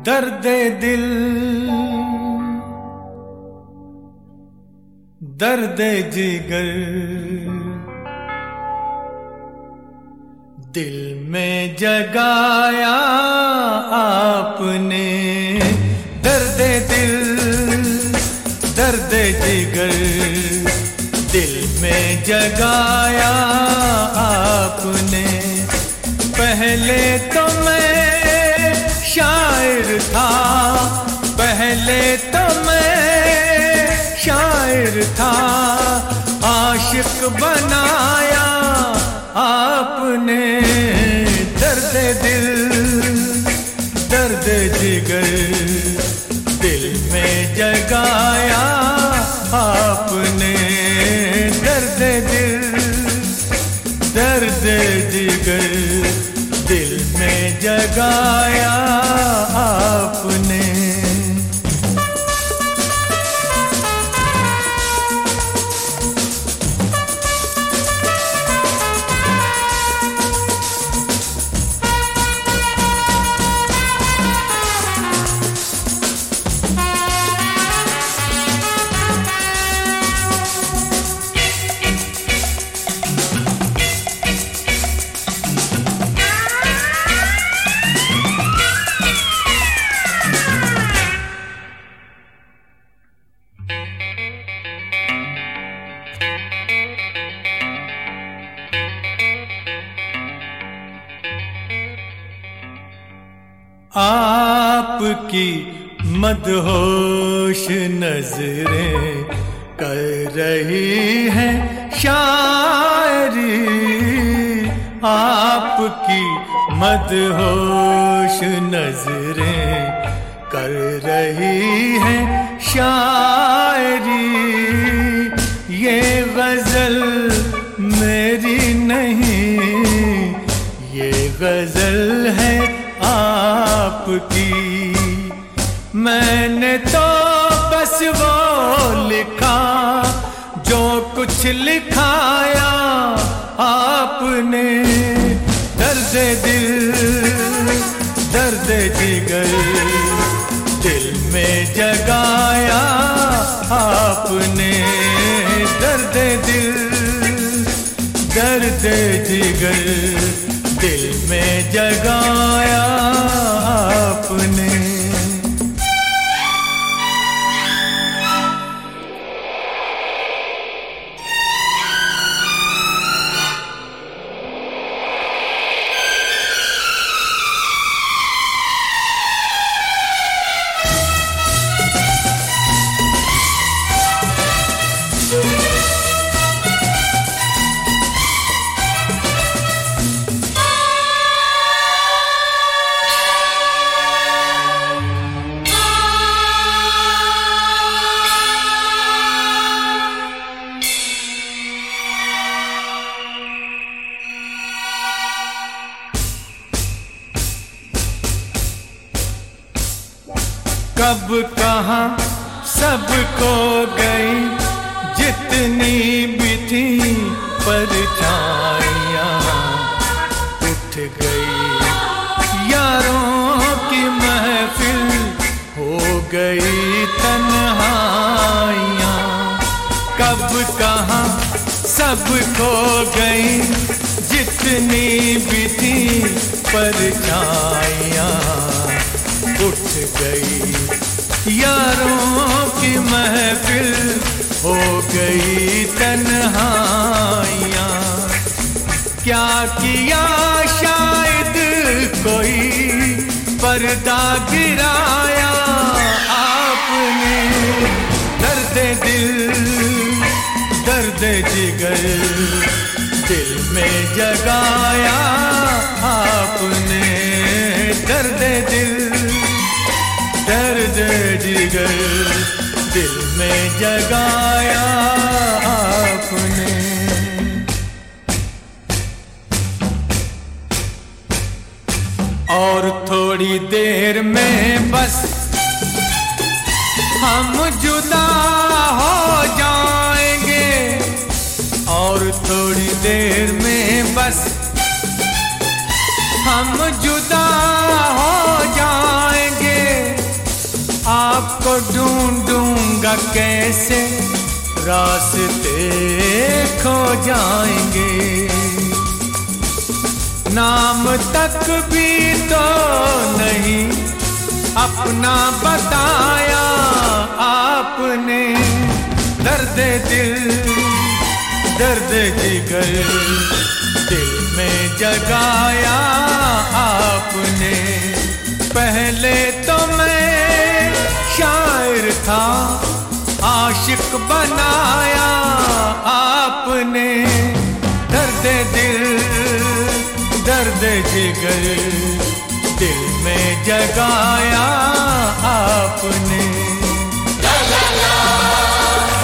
दर्द दिल दर्द जिगर दिल में जगाया आपने। दर्द दिल दर्द जिगर दिल में जगाया आपने। पहले तो मैं शायर था, पहले तो मैं शायर था, आशिक बनाया आपने। दर्द दिल दर्द जिगर दिल में जगाया आपने। दर्द दिल दर्द जिगर दिल में जगाया आपने। आपकी मदहोश नजरें कर रही हैं शायरी। आपकी मदहोश नजरें कर रही हैं शायरी। ये गजल मेरी नहीं, ये गजल है आपकी। मैंने तो बस वो लिखा जो कुछ लिखाया आपने। दर्द दिल दर्द जिगर दिल में जगाया आपने। दर्द दिल दर्द जिगर दिल में जगाया आपने। कब कहाँ सब खो गई जितनी भी थी परछाइयाँ। उठ गई यारों की महफिल, हो गई तन्हाइयाँ। कब कहाँ सब खो गई जितनी भी थी परछाइयाँ। उठ गई यारों की महफिल, हो गई तन्हाइयाँ। क्या किया शायद कोई पर्दा गिराया आपने। दर्द दिल दर्द जिगर दिल में जगाया आपने। दर्द दिल दर्द जिगर दिल में जगाया आपने। और थोड़ी देर में बस हम जुदा हो जाएंगे। और थोड़ी देर में बस हम जुदा हो जाएंगे। आपको ढूंढूंगा कैसे, रास्ते खो जाएंगे। नाम तक भी तो नहीं अपना बताया आपने, दर्द दिल दर्द जिगर दिल में जगाया आपने। पहले तो मैं शायर था, आशिक बनाया आपने, दर्द दिल दर्द जिगर दिल में जगाया आपने। ला ला ला